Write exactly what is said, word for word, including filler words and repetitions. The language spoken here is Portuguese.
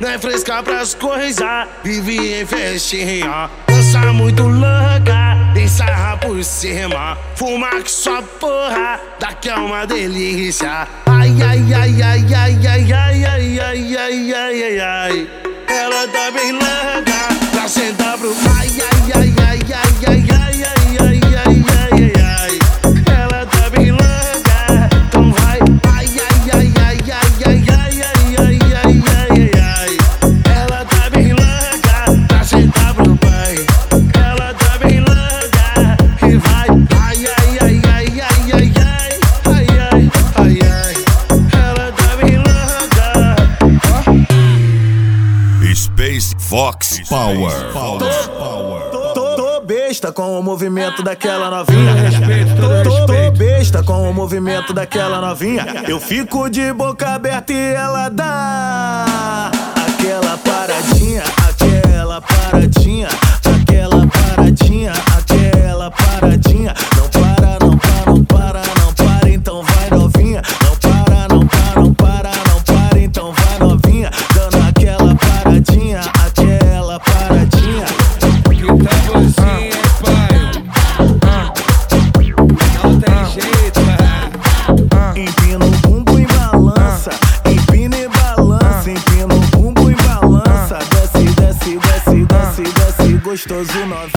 é fresca pras coisas, vive em festinha. Dança muito louca, tem sarra por cima. Fuma que sua porra, daqui é uma delícia. Ai, ai, ai, ai, ai, ai, ai, ai, ai, ai, ai, ai, ai. Ela tá bem louca, pra sentar pro ai, ai, ai, ai, ai, ai, ai, ai, ai, ai, ai, ai. Ela tá bem louca, então vai. Ai, ai, ai, ai, ai, ai, ai, ai, ai, ai, ai, ai. Ela tá bem louca, pra sentar pro pai. Ela tá bem louca e vai. Ai, ai, ai, ai, ai, ai, ai, ai, ai, ai, ai. Ela tá bem louca. Space Fox Power. Tô, tô, tô besta com o movimento daquela novinha. Tô, tô besta com o movimento daquela novinha. Eu fico de boca aberta e ela dá aquela paradinha, aquela paradinha, aquela paradinha, aquela paradinha. Não para, não para, não para, não para, então vai novinha. Não para, não para, não para, não para, então vai novinha. Dando aquela paradinha, aquela paradinha. Que tá você, pai? Não tem jeito, Empina o bumbum e balança, empina e balança, empina o bumbum e balança. Desce, desce, desce, desce, desce, gostoso novinho.